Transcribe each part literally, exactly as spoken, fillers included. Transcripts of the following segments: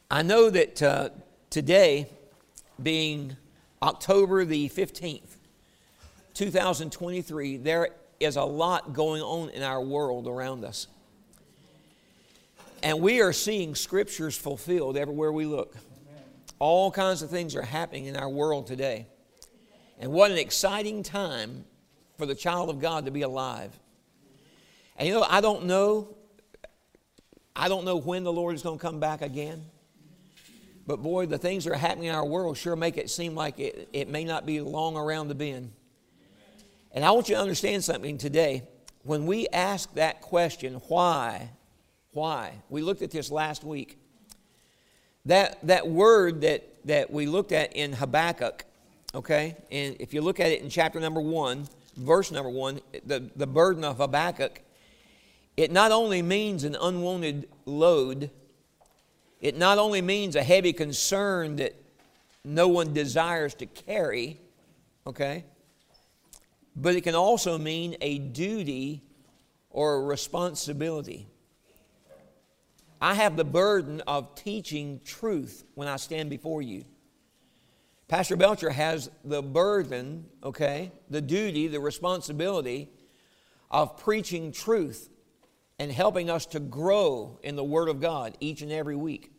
I know that uh, today, being October the fifteenth, two thousand twenty-three, there is a lot going on in our world around us. And we are seeing scriptures fulfilled everywhere we look. All kinds of things are happening in our world today. And what an exciting time for the child of God to be alive. And you know, I don't know, I don't know when the Lord is going to come back again. But boy, the things that are happening in our world sure make it seem like it, it may not be long around the bend. And I want you to understand something today. When we ask that question, why, why? We looked at this last week. That, that word that, that we looked at in Habakkuk, okay? And if you look at it in chapter number one, verse number one, the, the burden of Habakkuk, it not only means an unwanted load, it not only means a heavy concern that no one desires to carry, okay? But it can also mean a duty or a responsibility. I have the burden of teaching truth when I stand before you. Pastor Belcher has the burden, okay, the duty, the responsibility of preaching truth and helping us to grow in the Word of God each and every week.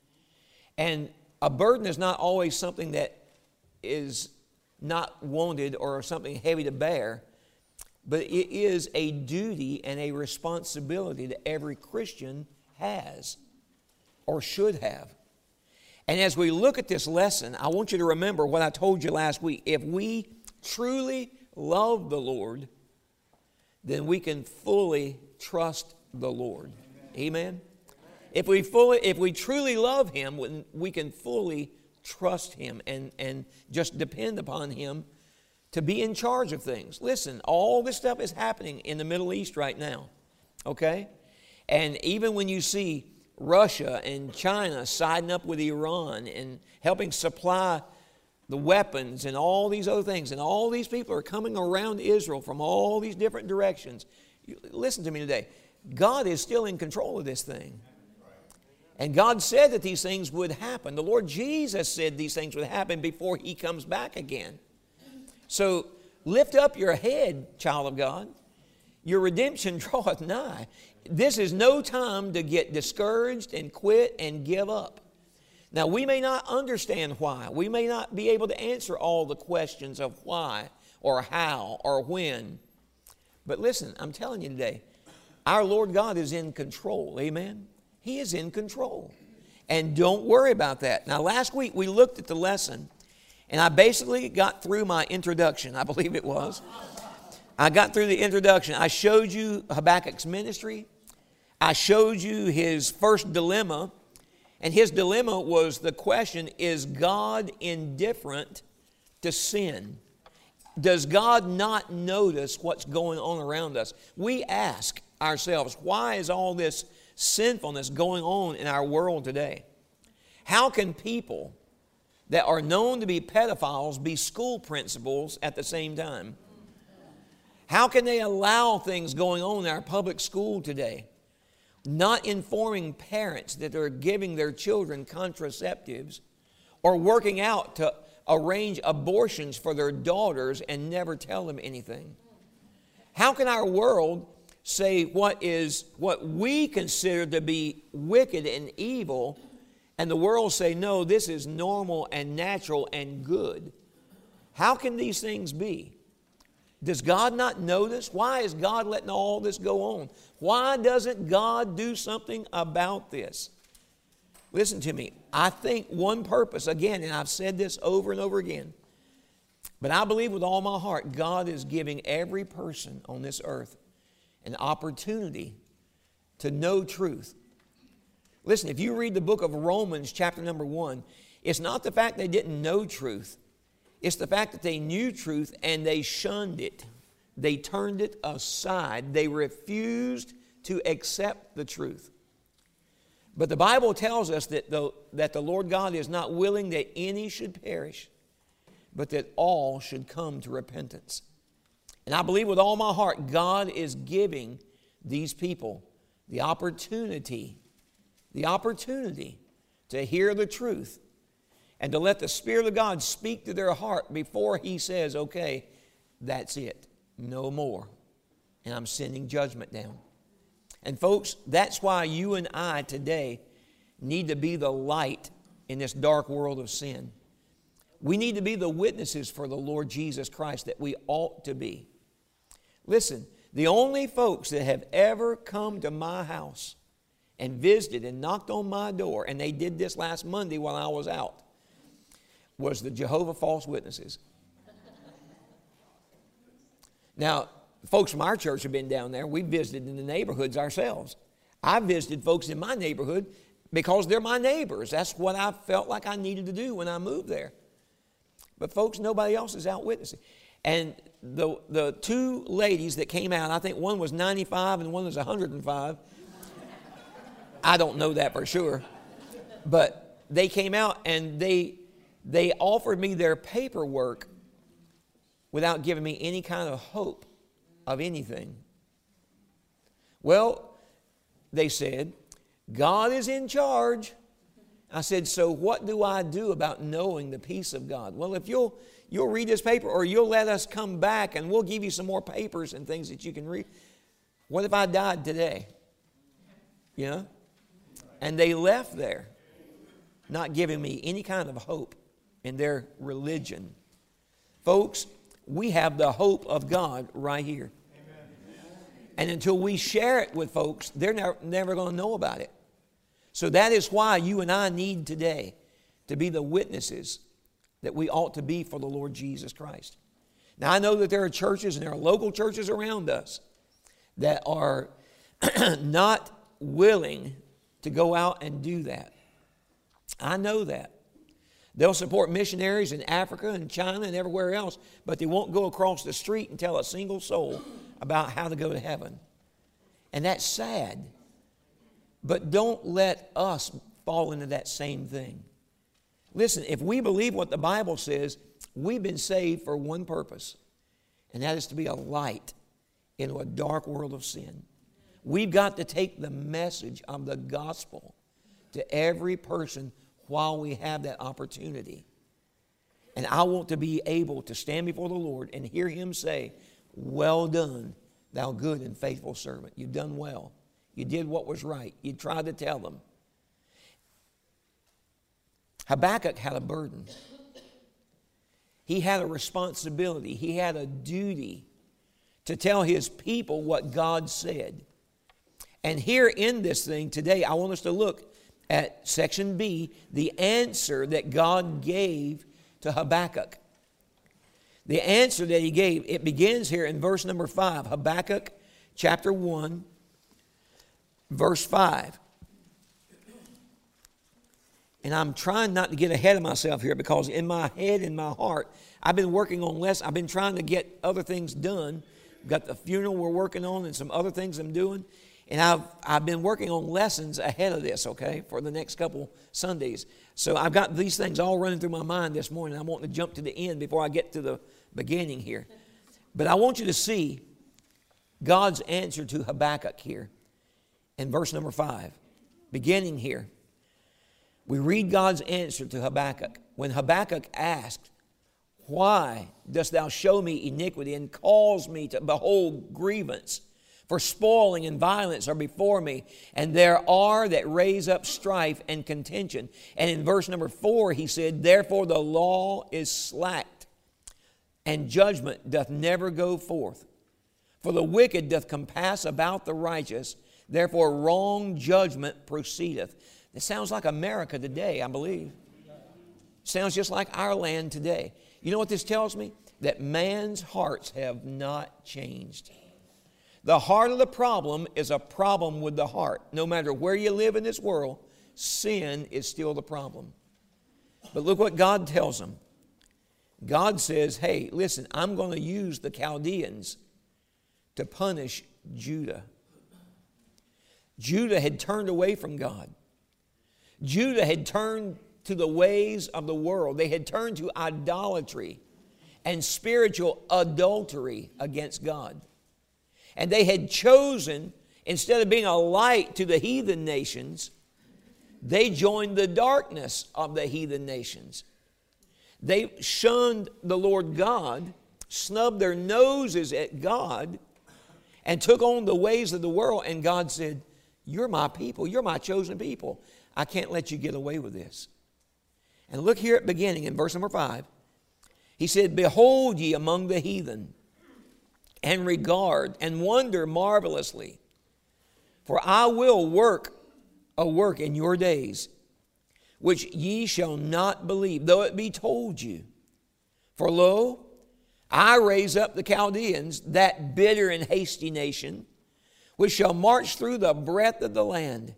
And a burden is not always something that is not wanted or something heavy to bear, but it is a duty and a responsibility that every Christian has or should have. And as we look at this lesson, I want you to remember what I told you last week. If we truly love the Lord, then we can fully trust the Lord. Amen? If we fully, if we truly love Him, we can fully trust Him and, and just depend upon Him to be in charge of things. Listen, all this stuff is happening in the Middle East right now, okay? And even when you see Russia and China siding up with Iran and helping supply the weapons and all these other things, and all these people are coming around Israel from all these different directions. Listen to me today. God is still in control of this thing. And God said that these things would happen. The Lord Jesus said these things would happen before He comes back again. So lift up your head, child of God. Your redemption draweth nigh. This is no time to get discouraged and quit and give up. Now, we may not understand why. We may not be able to answer all the questions of why or how or when. But listen, I'm telling you today, our Lord God is in control. Amen? He is in control. And don't worry about that. Now, last week we looked at the lesson, and I basically got through my introduction. I believe it was. I got through the introduction. I showed you Habakkuk's ministry. I showed you his first dilemma. And his dilemma was the question, is God indifferent to sin? Does God not notice what's going on around us? We ask ourselves, why is all this sinfulness going on in our world today? How can people that are known to be pedophiles be school principals at the same time? How can they allow things going on in our public school today? Not informing parents that they're giving their children contraceptives or working out to arrange abortions for their daughters and never tell them anything. How can our world say what is what we consider to be wicked and evil, and the world say, no, this is normal and natural and good? How can these things be? Does God not notice? Why is God letting all this go on? Why doesn't God do something about this? Listen to me. I think one purpose, again, and I've said this over and over again, but I believe with all my heart, God is giving every person on this earth an opportunity to know truth. Listen, if you read the book of Romans, chapter number one, it's not the fact they didn't know truth. It's the fact that they knew truth and they shunned it. They turned it aside. They refused to accept the truth. But the Bible tells us that the, that the Lord God is not willing that any should perish, but that all should come to repentance. And I believe with all my heart, God is giving these people the opportunity, the opportunity to hear the truth and to let the Spirit of God speak to their heart before He says, okay, that's it, no more. And I'm sending judgment down. And folks, that's why you and I today need to be the light in this dark world of sin. We need to be the witnesses for the Lord Jesus Christ that we ought to be. Listen, the only folks that have ever come to my house and visited and knocked on my door, and they did this last Monday while I was out, was the Jehovah False Witnesses. Now, folks from our church have been down there. We visited in the neighborhoods ourselves. I visited folks in my neighborhood because they're my neighbors. That's what I felt like I needed to do when I moved there. But folks, nobody else is out witnessing. And the, the two ladies that came out, I think one was ninety-five and one was one hundred five. I don't know that for sure. But they came out and they, they offered me their paperwork without giving me any kind of hope of anything. Well, they said, God is in charge. I said, so what do I do about knowing the peace of God? Well, if you'll, you'll read this paper, or you'll let us come back and we'll give you some more papers and things that you can read. What if I died today? You know? And they left there, not giving me any kind of hope in their religion. Folks, we have the hope of God right here. And until we share it with folks, they're never, never going to know about it. So that is why you and I need today to be the witnesses that we ought to be for the Lord Jesus Christ. Now, I know that there are churches and there are local churches around us that are not willing to go out and do that. I know that. They'll support missionaries in Africa and China and everywhere else, but they won't go across the street and tell a single soul about how to go to heaven. And that's sad. But don't let us fall into that same thing. Listen, if we believe what the Bible says, we've been saved for one purpose, and that is to be a light into a dark world of sin. We've got to take the message of the gospel to every person while we have that opportunity. And I want to be able to stand before the Lord and hear Him say, well done, thou good and faithful servant. You've done well. You did what was right. You tried to tell them. Habakkuk had a burden. He had a responsibility. He had a duty to tell his people what God said. And here in this thing today, I want us to look at section B, the answer that God gave to Habakkuk. The answer that He gave, it begins here in verse number five. Habakkuk chapter one, verse five. And I'm trying not to get ahead of myself here, because in my head, in my heart, I've been working on less. I've been trying to get other things done. I've got the funeral we're working on and some other things I'm doing. And I've, I've been working on lessons ahead of this, okay, for the next couple Sundays. So I've got these things all running through my mind this morning. I want to jump to the end before I get to the beginning here. But I want you to see God's answer to Habakkuk here in verse number five. Beginning here, we read God's answer to Habakkuk. When Habakkuk asked, why dost thou show me iniquity and cause me to behold grievance? For spoiling and violence are before me, and there are that raise up strife and contention. And in verse number four, he said, therefore the law is slacked, and judgment doth never go forth. For the wicked doth compass about the righteous, therefore wrong judgment proceedeth. It sounds like America today, I believe. Sounds just like our land today. You know what this tells me? That man's hearts have not changed. The heart of the problem is a problem with the heart. No matter where you live in this world, sin is still the problem. But look what God tells them. God says, hey, listen, I'm going to use the Chaldeans to punish Judah. Judah had turned away from God. Judah had turned to the ways of the world. They had turned to idolatry and spiritual adultery against God. And they had chosen, instead of being a light to the heathen nations, They joined the darkness of the heathen nations. They shunned the Lord God, snubbed their noses at God, and took on the ways of the world. And God said, you're my people. You're my chosen people. I can't let you get away with this. And look here at beginning in verse number five. He said, behold ye among the heathen, and regard and wonder marvelously. For I will work a work in your days, which ye shall not believe, though it be told you. For lo, I raise up the Chaldeans, that bitter and hasty nation, which shall march through the breadth of the land,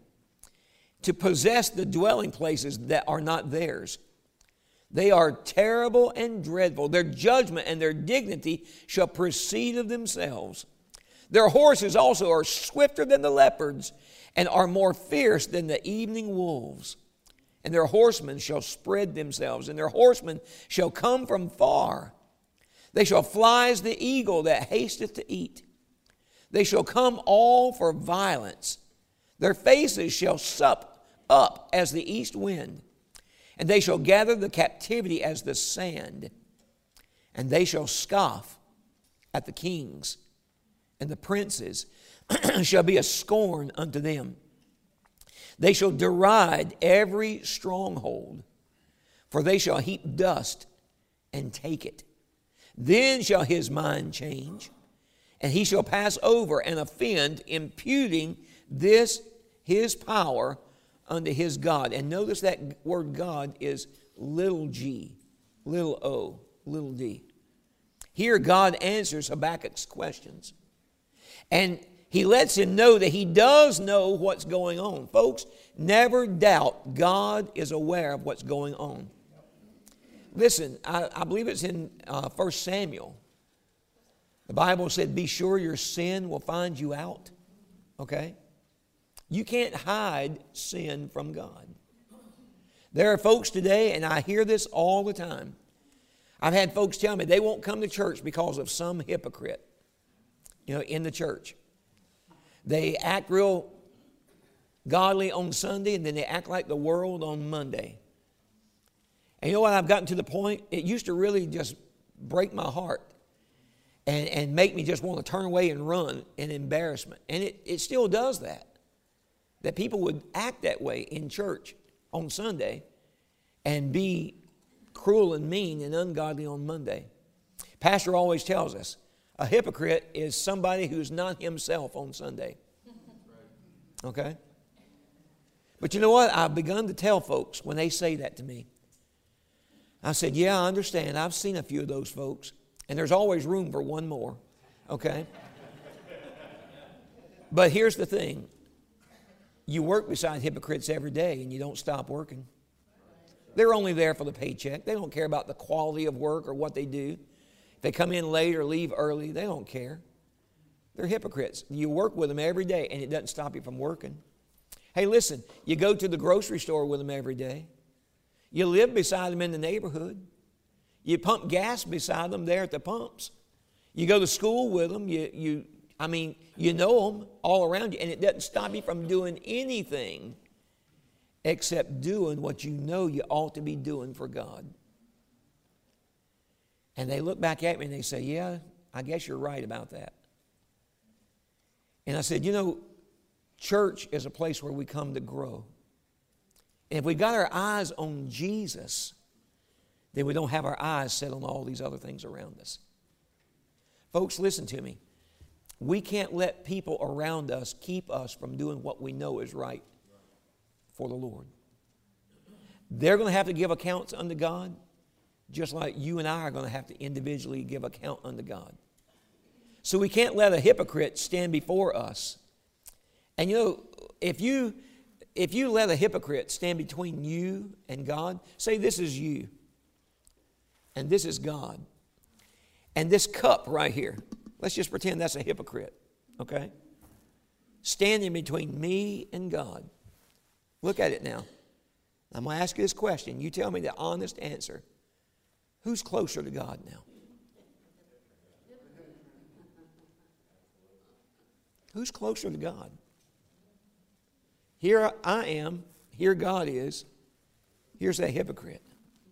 to possess the dwelling places that are not theirs. They are terrible and dreadful. Their judgment and their dignity shall proceed of themselves. Their horses also are swifter than the leopards, and are more fierce than the evening wolves. And their horsemen shall spread themselves, and their horsemen shall come from far. They shall fly as the eagle that hasteth to eat. They shall come all for violence. Their faces shall sup up as the east wind. And they shall gather the captivity as the sand. And they shall scoff at the kings, and the princes shall be a scorn unto them. They shall deride every stronghold, for they shall heap dust and take it. Then shall his mind change, and he shall pass over and offend, imputing this his power unto his God. And notice that word God is little g, little o, little d. Here God answers Habakkuk's questions. And he lets him know that he does know what's going on. Folks, never doubt God is aware of what's going on. Listen, I, I believe it's in uh, First Samuel. The Bible said, be sure your sin will find you out. Okay? You can't hide sin from God. There are folks today, and I hear this all the time. I've had folks tell me they won't come to church because of some hypocrite, you know, in the church. They act real godly on Sunday, and then they act like the world on Monday. And you know what? I've gotten to the point, it used to really just break my heart and, and make me just want to turn away and run in embarrassment. And it, it still does that. That people would act that way in church on Sunday and be cruel and mean and ungodly on Monday. Pastor always tells us, a hypocrite is somebody who's not himself on Sunday. Okay? But you know what? I've begun to tell folks when they say that to me. I said, yeah, I understand. I've seen a few of those folks. And there's always room for one more. Okay? But here's the thing. You work beside hypocrites every day and you don't stop working. They're only there for the paycheck. They don't care about the quality of work or what they do. If they come in late or leave early, they don't care. They're hypocrites. You work with them every day and it doesn't stop you from working. Hey, listen, you go to the grocery store with them every day. You live beside them in the neighborhood. You pump gas beside them there at the pumps. You go to school with them. You, you, I mean, you know them all around you, and it doesn't stop you from doing anything except doing what you know you ought to be doing for God. And they look back at me and they say, yeah, I guess you're right about that. And I said, you know, church is a place where we come to grow. And if we got our eyes on Jesus, then we don't have our eyes set on all these other things around us. Folks, listen to me. We can't let people around us keep us from doing what we know is right for the Lord. They're going to have to give accounts unto God, just like you and I are going to have to individually give account unto God. So we can't let a hypocrite stand before us. And you know, if you if you let a hypocrite stand between you and God, say this is you and this is God. And this cup right here, let's just pretend that's a hypocrite, okay? Standing between me and God. Look at it now. I'm going to ask you this question. You tell me the honest answer. Who's closer to God now? Who's closer to God? Here I am here God is. Here's that hypocrite.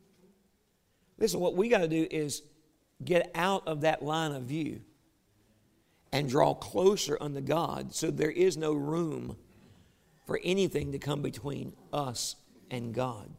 Listen, what we got to do is get out of that line of view and draw closer unto God so there is no room for anything to come between us and God.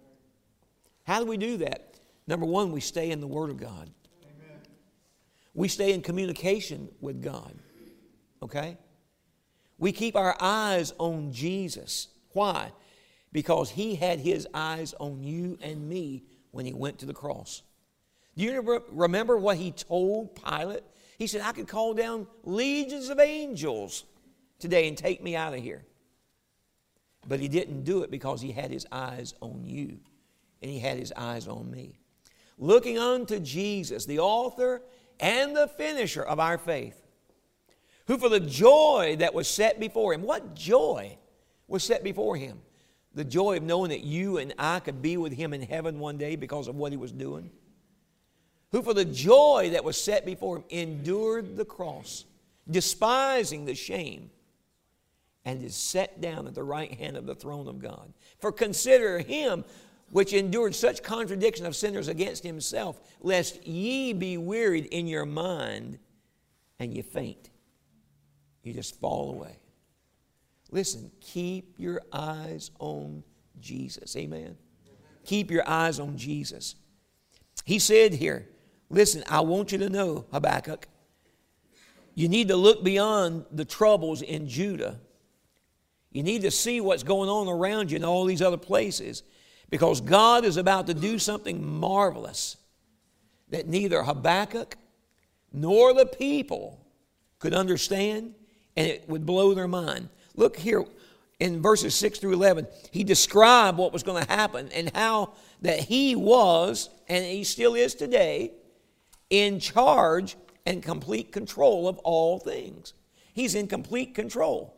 How do we do that? Number one, we stay in the Word of God. Amen. We stay in communication with God. Okay? We keep our eyes on Jesus. Why? Because He had His eyes on you and me when He went to the cross. Do you remember what He told Pilate? He said, I could call down legions of angels today and take me out of here. But He didn't do it because He had His eyes on you and He had His eyes on me. Looking unto Jesus, the author and the finisher of our faith, who for the joy that was set before Him, what joy was set before Him? The joy of knowing that you and I could be with Him in heaven one day because of what He was doing. Who for the joy that was set before Him endured the cross, despising the shame, and is set down at the right hand of the throne of God. For consider Him which endured such contradiction of sinners against Himself, lest ye be wearied in your mind and you faint. You just fall away. Listen, keep your eyes on Jesus. Amen. Keep your eyes on Jesus. He said here, listen, I want you to know, Habakkuk, you need to look beyond the troubles in Judah. You need to see what's going on around you in all these other places, because God is about to do something marvelous that neither Habakkuk nor the people could understand, and it would blow their mind. Look here in verses six through eleven. He described what was going to happen and how that He was, and He still is today, in charge and complete control of all things. He's in complete control.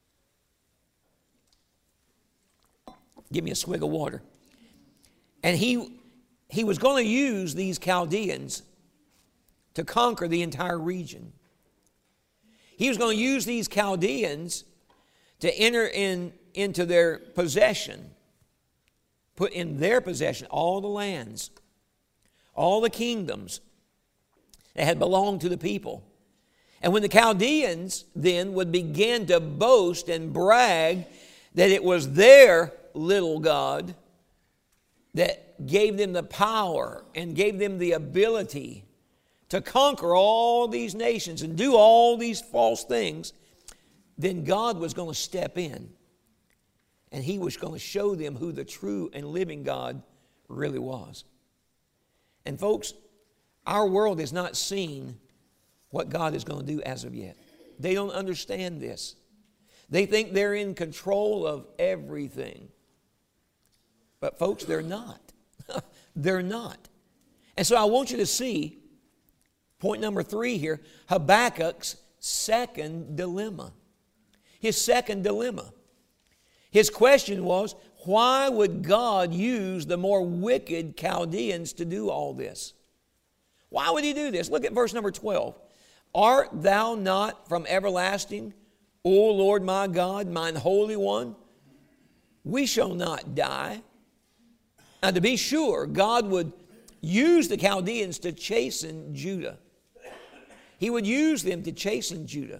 Give me a swig of water. And he, he was going to use these Chaldeans to conquer the entire region. He was going to use these Chaldeans to enter in, into their possession, put in their possession all the lands, all the kingdoms that had belonged to the people. And when the Chaldeans then would begin to boast and brag that it was their little God that gave them the power and gave them the ability to conquer all these nations and do all these false things, then God was going to step in and He was going to show them who the true and living God really was. And folks, our world has not seen what God is going to do as of yet. They don't understand this. They think they're in control of everything. But folks, they're not. They're not. And so I want you to see point number three here, Habakkuk's second dilemma. His second dilemma. His question was, why would God use the more wicked Chaldeans to do all this? Why would He do this? Look at verse number twelve. Art thou not from everlasting, O Lord my God, mine Holy One? We shall not die. Now, to be sure, God would use the Chaldeans to chasten Judah. He would use them to chasten Judah.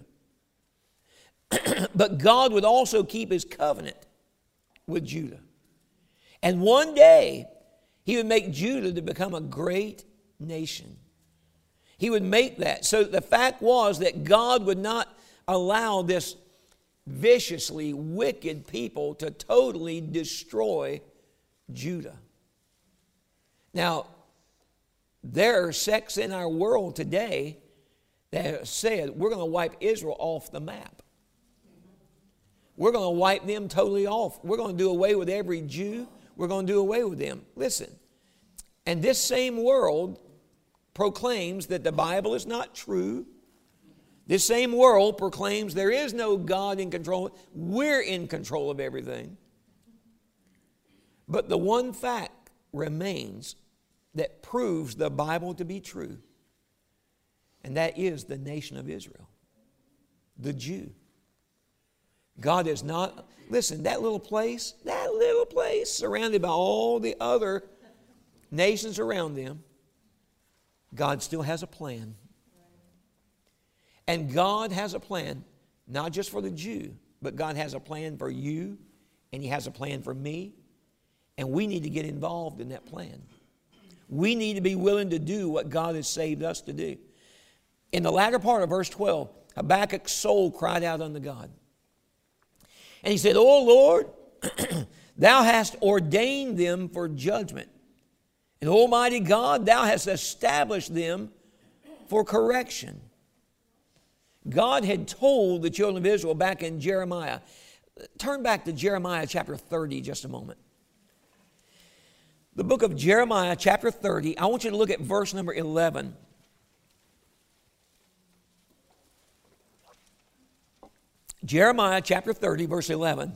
But God would also keep His covenant with Judah. And one day, He would make Judah to become a great nation. He would make that. So the fact was that God would not allow this viciously wicked people to totally destroy Judah. Now, there are sects in our world today that have said, we're going to wipe Israel off the map. We're going to wipe them totally off. We're going to do away with every Jew. We're going to do away with them. Listen, and this same world proclaims that the Bible is not true. This same world proclaims there is no God in control. We're in control of everything. But the one fact remains that proves the Bible to be true, and that is the nation of Israel, the Jew. God is not, listen, that little place, that little place surrounded by all the other nations around them, God still has a plan. And God has a plan, not just for the Jew, but God has a plan for you, and He has a plan for me, and we need to get involved in that plan. We need to be willing to do what God has saved us to do. In the latter part of verse twelve, Habakkuk's soul cried out unto God. And he said, O Lord, Thou hast ordained them for judgment. And Almighty God, Thou hast established them for correction. God had told the children of Israel back in Jeremiah. Turn back to Jeremiah chapter thirty just a moment. The book of Jeremiah chapter thirty, I want you to look at verse number eleven. Jeremiah chapter thirty, verse eleven.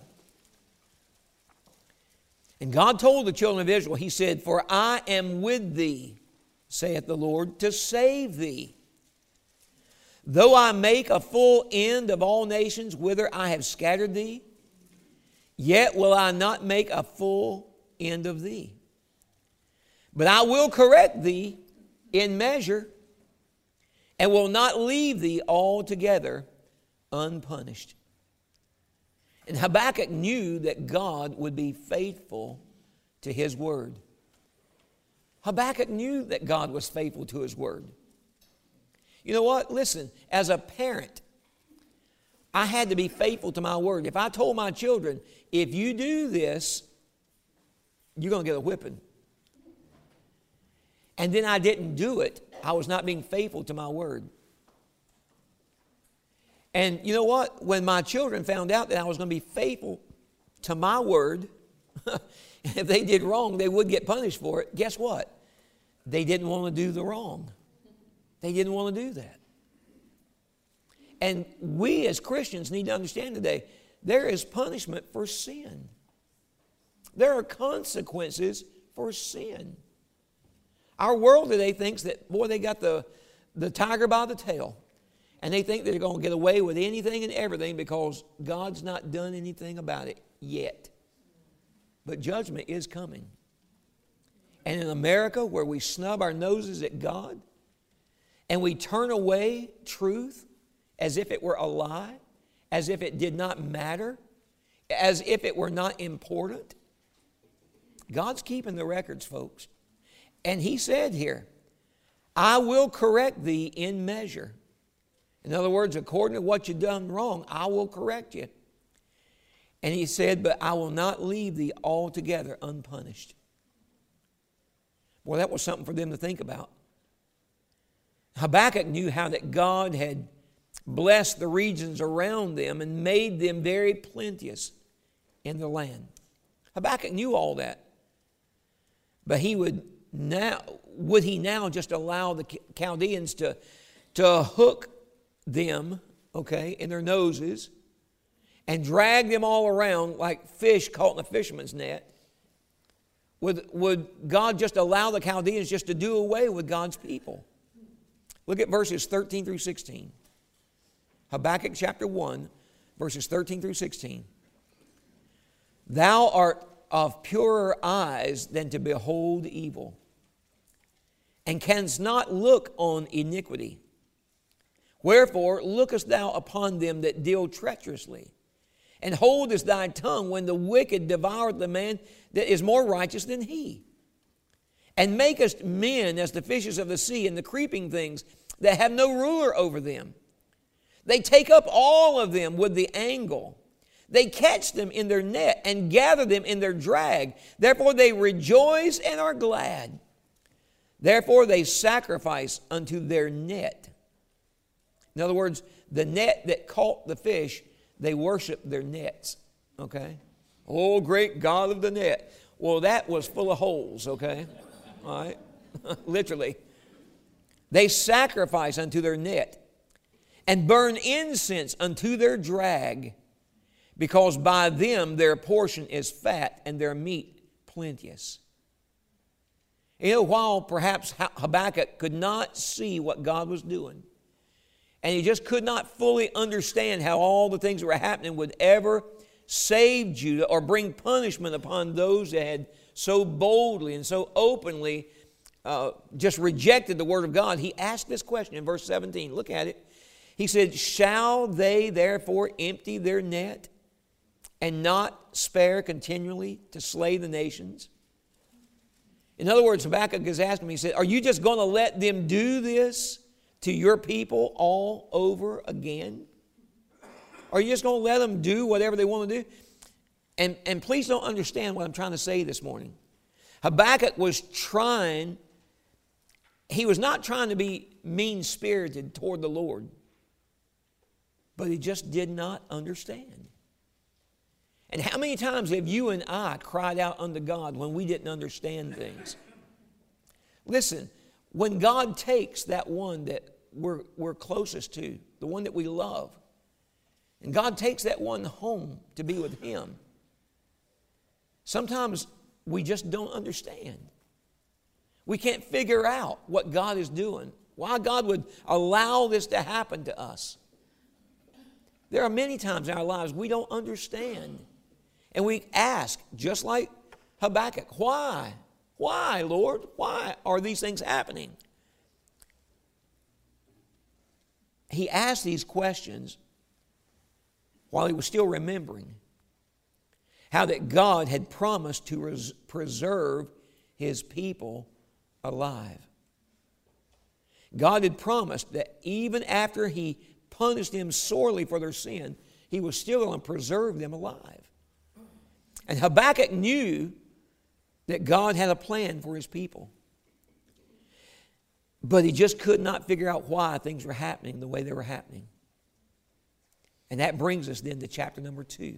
And God told the children of Israel, He said, For I am with thee, saith the Lord, to save thee. Though I make a full end of all nations whither I have scattered thee, yet will I not make a full end of thee. But I will correct thee in measure, and will not leave thee altogether unpunished. And Habakkuk knew that God would be faithful to His word. Habakkuk knew that God was faithful to His word. You know what? Listen, as a parent, I had to be faithful to my word. If I told my children, if you do this, you're going to get a whipping, and then I didn't do it, I was not being faithful to my word. And you know what? When my children found out that I was going to be faithful to my word, if they did wrong, they would get punished for it. Guess what? They didn't want to do the wrong. They didn't want to do that. And we as Christians need to understand today, there is punishment for sin. There are consequences for sin. Our world today thinks that, boy, they got the, the tiger by the tail. And they think they're going to get away with anything and everything because God's not done anything about it yet. But judgment is coming. And in America, where we snub our noses at God and we turn away truth as if it were a lie, as if it did not matter, as if it were not important, God's keeping the records, folks. And He said here, I will correct thee in measure. In other words, according to what you've done wrong, I will correct you. And He said, but I will not leave thee altogether unpunished. Well, that was something for them to think about. Habakkuk knew how that God had blessed the regions around them and made them very plenteous in the land. Habakkuk knew all that. But he would now, would he now just allow the Chaldeans to, to hook them, okay, in their noses and drag them all around like fish caught in a fisherman's net? Would, would God just allow the Chaldeans just to do away with God's people? Look at verses thirteen through sixteen. Habakkuk chapter one, verses thirteen through sixteen. Thou art of purer eyes than to behold evil, and canst not look on iniquity. Wherefore lookest thou upon them that deal treacherously, and holdest thy tongue when the wicked devoureth the man that is more righteous than he, and makest men as the fishes of the sea and the creeping things that have no ruler over them. They take up all of them with the angle. They catch them in their net and gather them in their drag. Therefore they rejoice and are glad. Therefore they sacrifice unto their net. In other words, the net that caught the fish, they worship their nets. Okay? Oh, great God of the net. Well, that was full of holes, okay? All right? Literally. They sacrifice unto their net and burn incense unto their drag, because by them their portion is fat and their meat plenteous. You know, while perhaps Habakkuk could not see what God was doing, and he just could not fully understand how all the things that were happening would ever save Judah or bring punishment upon those that had so boldly and so openly uh, just rejected the word of God, he asked this question in verse seventeen. Look at it. He said, shall they therefore empty their net and not spare continually to slay the nations? In other words, Habakkuk is asking me, he said, are you just going to let them do this to your people all over again? Are you just going to let them do whatever they want to do? And, and please don't understand what I'm trying to say this morning. Habakkuk was trying, he was not trying to be mean-spirited toward the Lord, but he just did not understand. And how many times have you and I cried out unto God when we didn't understand things? Listen, when God takes that one that we're, we're closest to, the one that we love, and God takes that one home to be with Him, sometimes we just don't understand. We can't figure out what God is doing, why God would allow this to happen to us. There are many times in our lives we don't understand. And we ask, just like Habakkuk, why? Why, Lord? Why are these things happening? He asked these questions while he was still remembering how that God had promised to res- preserve His people alive. God had promised that even after He punished them sorely for their sin, He was still going to preserve them alive. And Habakkuk knew that God had a plan for His people. But he just could not figure out why things were happening the way they were happening. And that brings us then to chapter number two.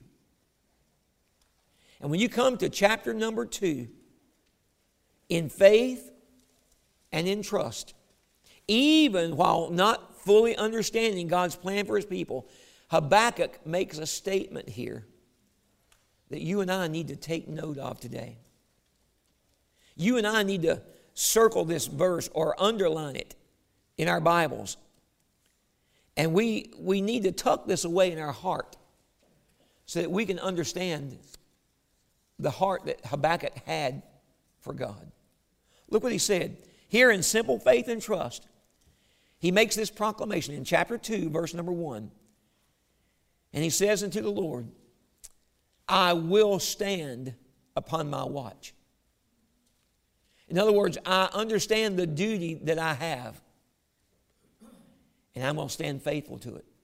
And when you come to chapter number two, in faith and in trust, even while not fully understanding God's plan for His people, Habakkuk makes a statement here that you and I need to take note of today. You and I need to circle this verse or underline it in our Bibles. And we, we need to tuck this away in our heart so that we can understand the heart that Habakkuk had for God. Look what he said. Here in simple faith and trust, he makes this proclamation in chapter two, verse number one. And he says unto the Lord, I will stand upon my watch. In other words, I understand the duty that I have, and I'm going to stand faithful to it.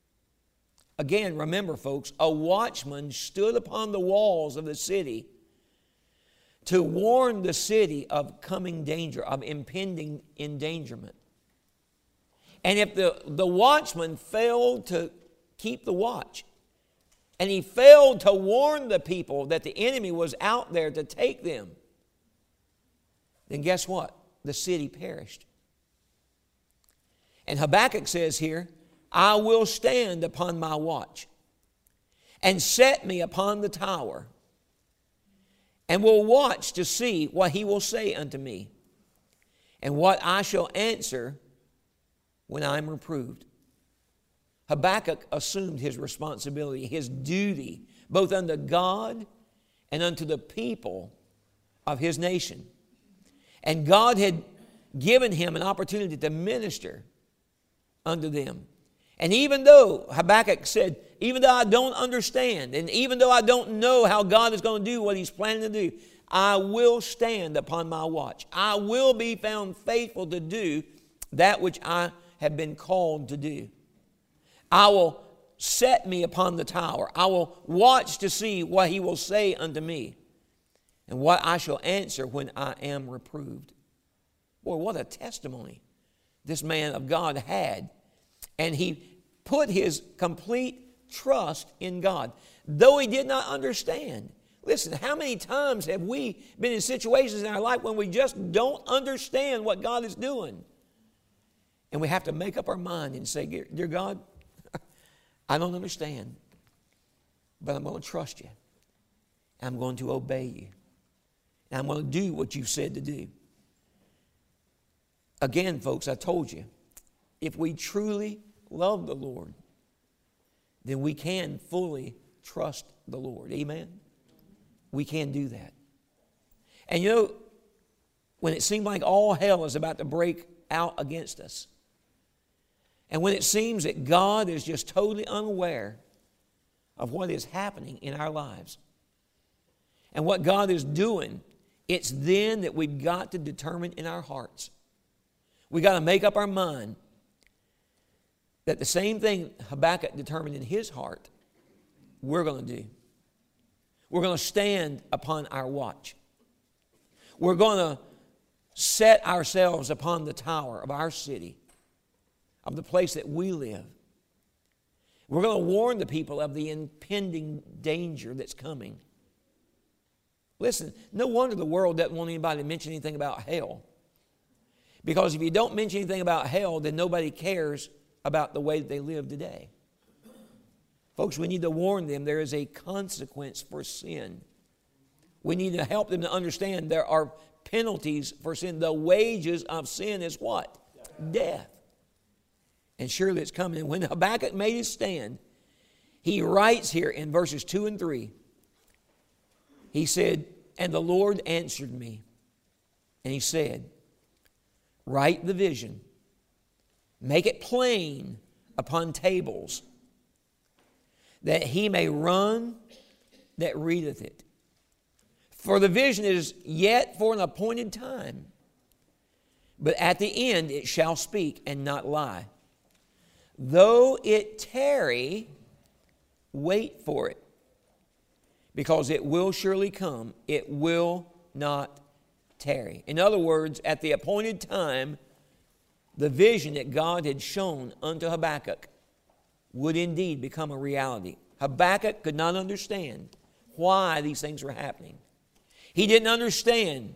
Again, remember, folks, a watchman stood upon the walls of the city to warn the city of coming danger, of impending endangerment. And if the, the watchman failed to keep the watch, and he failed to warn the people that the enemy was out there to take them, then guess what? The city perished. And Habakkuk says here, I will stand upon my watch and set me upon the tower and will watch to see what he will say unto me and what I shall answer when I am reproved. Habakkuk assumed his responsibility, his duty, both unto God and unto the people of his nation. And God had given him an opportunity to minister unto them. And even though Habakkuk said, even though I don't understand, and even though I don't know how God is going to do what He's planning to do, I will stand upon my watch. I will be found faithful to do that which I have been called to do. I will set me upon the tower. I will watch to see what He will say unto me and what I shall answer when I am reproved. Boy, what a testimony this man of God had. And he put his complete trust in God, though he did not understand. Listen, how many times have we been in situations in our life when we just don't understand what God is doing? And we have to make up our mind and say, dear God, I don't understand, but I'm going to trust you. I'm going to obey you. And I'm going to do what you've said to do. Again, folks, I told you, if we truly love the Lord, then we can fully trust the Lord. Amen? We can do that. And you know, when it seemed like all hell is about to break out against us, and when it seems that God is just totally unaware of what is happening in our lives and what God is doing, it's then that we've got to determine in our hearts. We've got to make up our mind that the same thing Habakkuk determined in his heart, we're going to do. We're going to stand upon our watch. We're going to set ourselves upon the tower of our city, of the place that we live. We're going to warn the people of the impending danger that's coming. Listen, no wonder the world doesn't want anybody to mention anything about hell. Because if you don't mention anything about hell, then nobody cares about the way that they live today. Folks, we need to warn them there is a consequence for sin. We need to help them to understand there are penalties for sin. The wages of sin is what? Death. And surely it's coming. And when Habakkuk made his stand, he writes here in verses two and three, he said, "And the Lord answered me, and he said, write the vision, make it plain upon tables, that he may run that readeth it. For the vision is yet for an appointed time, but at the end it shall speak and not lie. Though it tarry, wait for it, because it will surely come. It will not tarry." In other words, at the appointed time, the vision that God had shown unto Habakkuk would indeed become a reality. Habakkuk could not understand why these things were happening. He didn't understand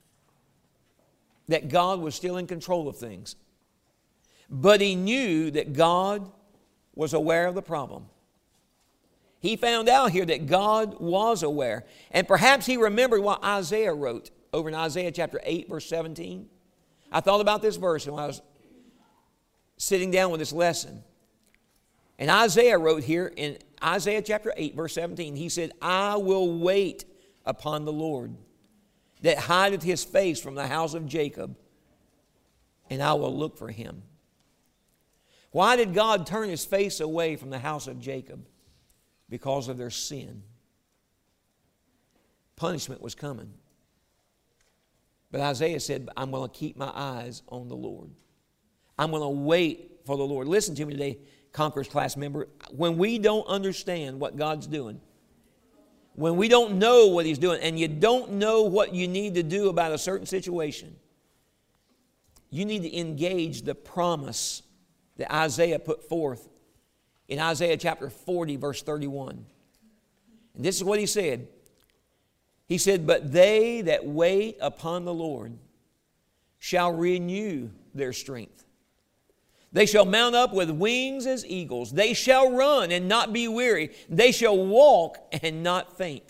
that God was still in control of things. But he knew that God was aware of the problem. He found out here that God was aware. And perhaps he remembered what Isaiah wrote over in Isaiah chapter eight, verse seventeen. I thought about this verse when I was sitting down with this lesson. And Isaiah wrote here in Isaiah chapter eight, verse seventeen, he said, "I will wait upon the Lord, that hideth his face from the house of Jacob, and I will look for him." Why did God turn his face away from the house of Jacob? Because of their sin. Punishment was coming. But Isaiah said, "I'm going to keep my eyes on the Lord. I'm going to wait for the Lord." Listen to me today, Conquerors class member. When we don't understand what God's doing, when we don't know what He's doing, and you don't know what you need to do about a certain situation, you need to engage the promise that Isaiah put forth in Isaiah chapter forty, verse thirty-one. And this is what he said. He said, "But they that wait upon the Lord shall renew their strength. They shall mount up with wings as eagles. They shall run and not be weary. They shall walk and not faint."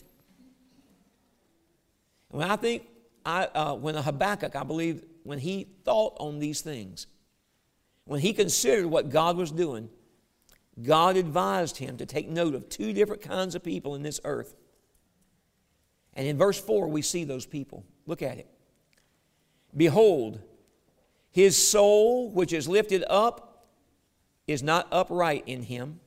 When I think, I, uh, when Habakkuk, I believe, when he thought on these things, when he considered what God was doing, God advised him to take note of two different kinds of people in this earth. And in verse four, we see those people. Look at it. "Behold, his soul which is lifted up is not upright in him,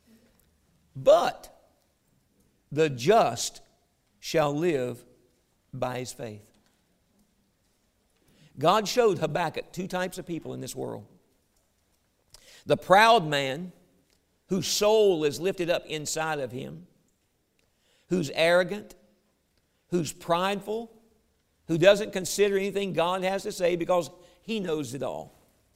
but the just shall live by his faith." God showed Habakkuk two types of people in this world. The proud man, whose soul is lifted up inside of him, who's arrogant, who's prideful, who doesn't consider anything God has to say because he knows it all.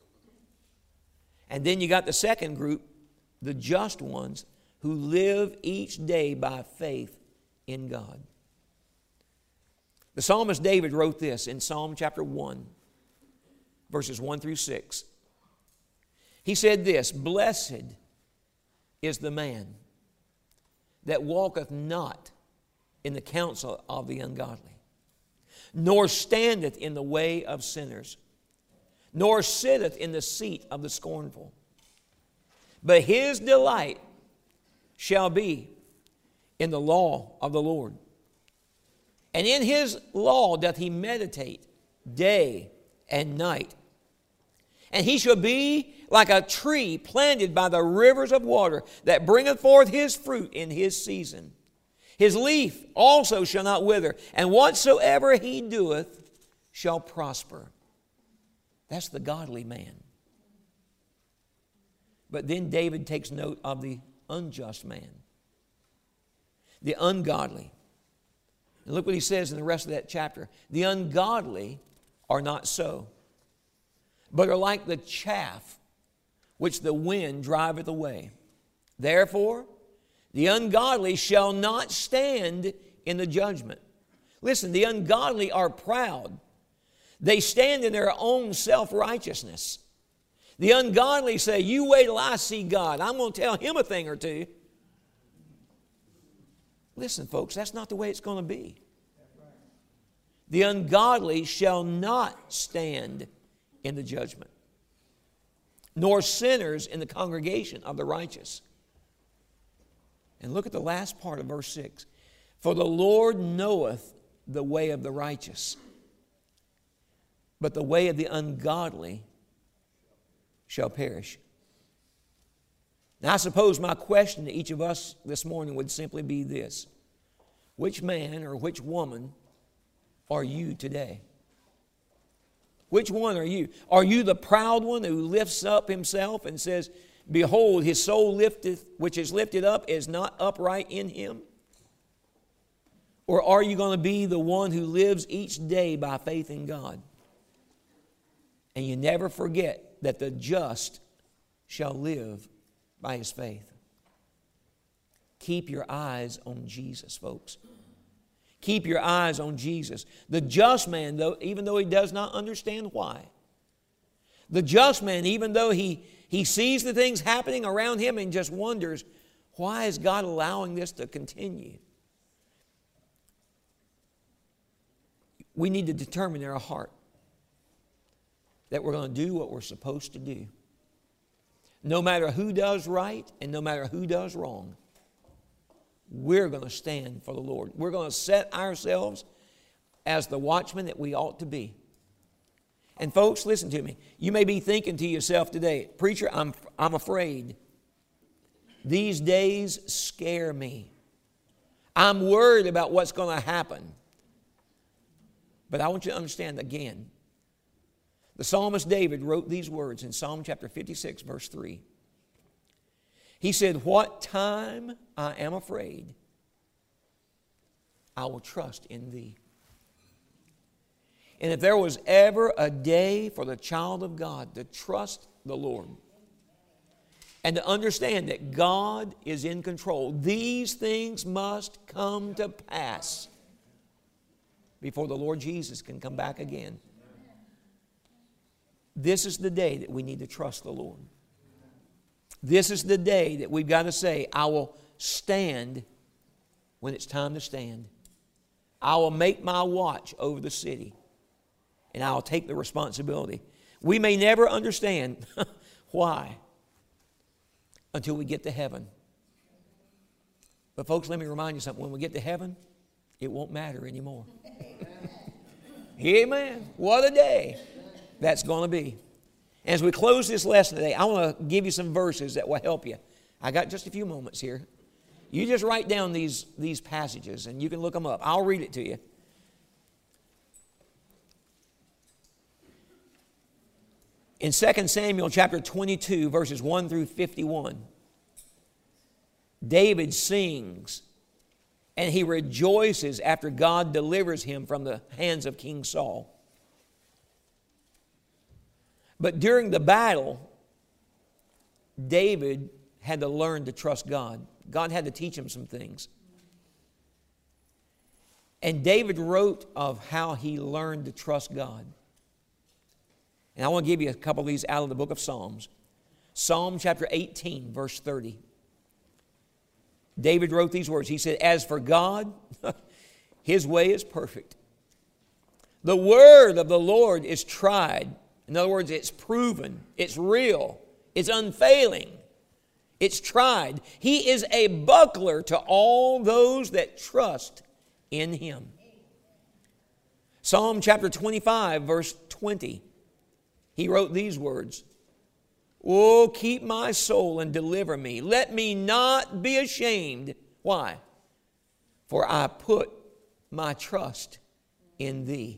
And then you got the second group, the just ones, who live each day by faith in God. The psalmist David wrote this in Psalm chapter one, verses one through six. He said this, "Blessed is the man that walketh not in the counsel of the ungodly, nor standeth in the way of sinners, nor sitteth in the seat of the scornful. But his delight shall be in the law of the Lord. And in his law doth he meditate day and night. And he shall be like a tree planted by the rivers of water, that bringeth forth his fruit in his season. His leaf also shall not wither, and whatsoever he doeth shall prosper. That's the godly man. But then David takes note of the unjust man, the ungodly. And look what he says in the rest of that chapter. The ungodly are not so, but are like the chaff which the wind driveth away. Therefore, the ungodly shall not stand in the judgment. Listen, the ungodly are proud. They stand in their own self-righteousness. The ungodly say, you wait till I see God. I'm going to tell him a thing or two. Listen, folks, that's not the way it's going to be. The ungodly shall not stand in the judgment, nor sinners in the congregation of the righteous. And look at the last part of verse six. For the Lord knoweth the way of the righteous, but the way of the ungodly shall perish. Now, I suppose my question to each of us this morning would simply be this. Which man or which woman are you today? Which one are you? Are you the proud one who lifts up himself and says, behold, his soul lifteth, which is lifted up is not upright in him? Or are you going to be the one who lives each day by faith in God? And you never forget that the just shall live by his faith. Keep your eyes on Jesus, folks. Keep your eyes on Jesus. The just man, though, even though he does not understand why. The just man, even though he, he sees the things happening around him and just wonders, why is God allowing this to continue? We need to determine in our heart that we're going to do what we're supposed to do. No matter who does right and no matter who does wrong, we're going to stand for the Lord. We're going to set ourselves as the watchmen that we ought to be. And folks, listen to me. You may be thinking to yourself today, preacher, I'm, I'm afraid. These days scare me. I'm worried about what's going to happen. But I want you to understand again, the psalmist David wrote these words in Psalm chapter fifty-six, verse three. He said, what time I am afraid, I will trust in thee. And if there was ever a day for the child of God to trust the Lord and to understand that God is in control, these things must come to pass before the Lord Jesus can come back again. This is the day that we need to trust the Lord. This is the day that we've got to say, I will stand when it's time to stand. I will make my watch over the city, and I will take the responsibility. We may never understand why until we get to heaven. But folks, let me remind you something. When we get to heaven, it won't matter anymore. Amen. What a day that's going to be. As we close this lesson today, I want to give you some verses that will help you. I got just a few moments here. You just write down these, these passages and you can look them up. I'll read it to you. In Second Samuel chapter twenty-two, verses one through fifty-one, David sings and he rejoices after God delivers him from the hands of King Saul. But during the battle, David had to learn to trust God. God had to teach him some things. And David wrote of how he learned to trust God. And I want to give you a couple of these out of the book of Psalms. Psalm chapter eighteen, verse thirty. David wrote these words. He said, as for God, his way is perfect. The word of the Lord is tried. In other words, it's proven, it's real, it's unfailing. It's tried. He is a buckler to all those that trust in Him. Psalm chapter twenty-five, verse twenty. He wrote these words. Oh, keep my soul and deliver me. Let me not be ashamed. Why? For I put my trust in Thee.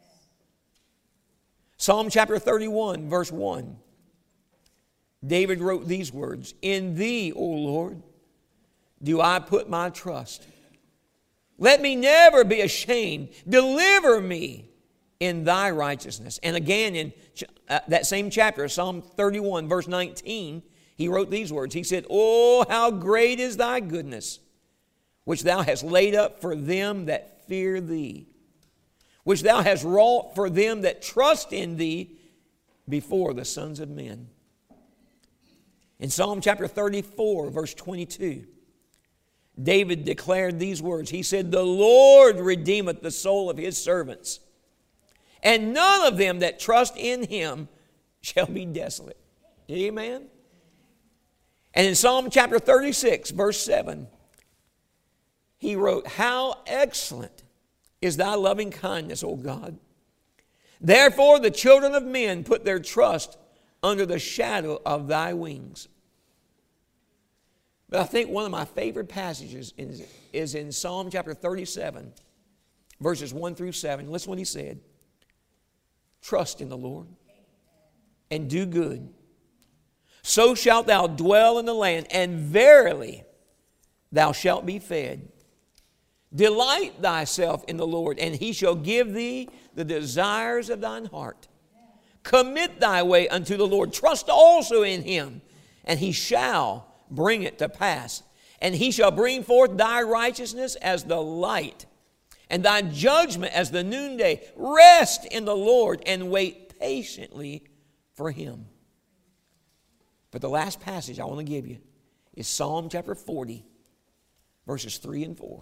Psalm chapter thirty-one, verse one. David wrote these words. In Thee, O Lord, do I put my trust. Let me never be ashamed. Deliver me in Thy righteousness. And again in uh, that same chapter, Psalm thirty-one, verse nineteen, he wrote these words. He said, oh, how great is Thy goodness, which Thou hast laid up for them that fear Thee, which Thou hast wrought for them that trust in Thee before the sons of men. In Psalm chapter thirty-four, verse twenty-two, David declared these words. He said, the Lord redeemeth the soul of His servants, and none of them that trust in Him shall be desolate. Amen? And in Psalm chapter thirty-six, verse seven, he wrote, how excellent is Thy loving kindness, O God. Therefore the children of men put their trust under the shadow of Thy wings. But I think one of my favorite passages is, is in Psalm chapter thirty-seven, verses one through seven. Listen what he said. Trust in the Lord and do good. So shalt thou dwell in the land, and verily thou shalt be fed. Delight thyself in the Lord, and He shall give thee the desires of thine heart. Commit thy way unto the Lord. Trust also in Him, and He shall bring it to pass. And He shall bring forth thy righteousness as the light, and thy judgment as the noonday. Rest in the Lord and wait patiently for Him. But the last passage I want to give you is Psalm chapter forty, verses three and four.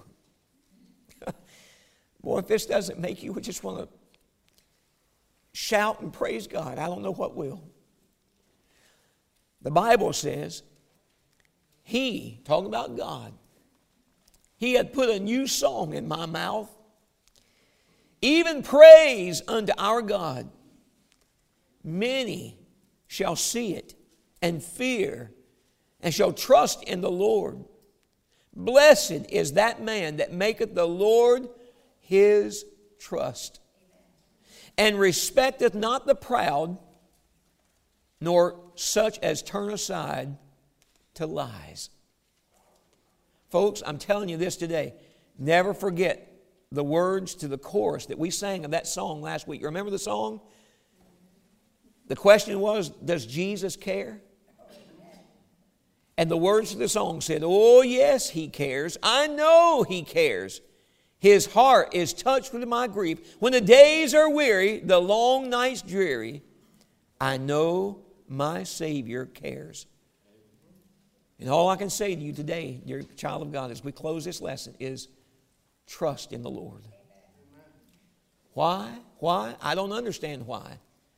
Boy, if this doesn't make you just want to shout and praise God, I don't know what will. The Bible says, He, talking about God, He had put a new song in my mouth, even praise unto our God. Many shall see it and fear, and shall trust in the Lord. Blessed is that man that maketh the Lord his trust, and respecteth not the proud, nor such as turn aside to lies. Folks, I'm telling you this today. Never forget the words to the chorus that we sang of that song last week. You remember the song? The question was, does Jesus care? And the words to the song said, oh yes, He cares. I know He cares. His heart is touched with my grief. When the days are weary, the long nights dreary, I know my Savior cares. And all I can say to you today, dear child of God, as we close this lesson, is trust in the Lord. Why? Why? I don't understand why.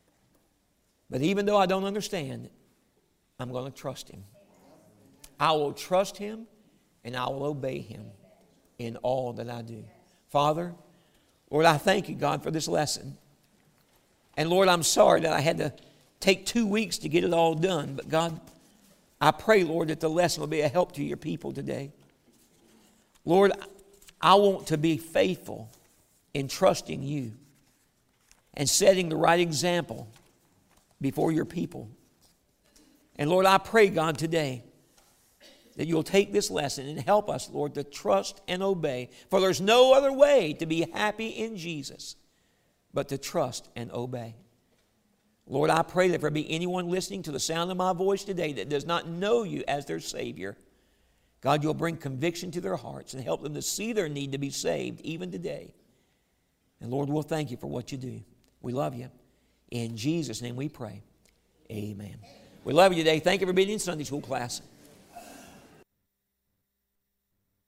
But even though I don't understand, I'm going to trust Him. I will trust Him and I will obey Him in all that I do. Father, Lord, I thank You, God, for this lesson. And Lord, I'm sorry that I had to take two weeks to get it all done. But God, I pray, Lord, that the lesson will be a help to Your people today. Lord, I want to be faithful in trusting You and setting the right example before Your people. And Lord, I pray, God, today that You'll take this lesson and help us, Lord, to trust and obey. For there's no other way to be happy in Jesus but to trust and obey. Lord, I pray that if there be anyone listening to the sound of my voice today that does not know You as their Savior, God, You'll bring conviction to their hearts and help them to see their need to be saved even today. And Lord, we'll thank You for what You do. We love You. In Jesus' name we pray. Amen. We love you today. Thank you for being in Sunday school class.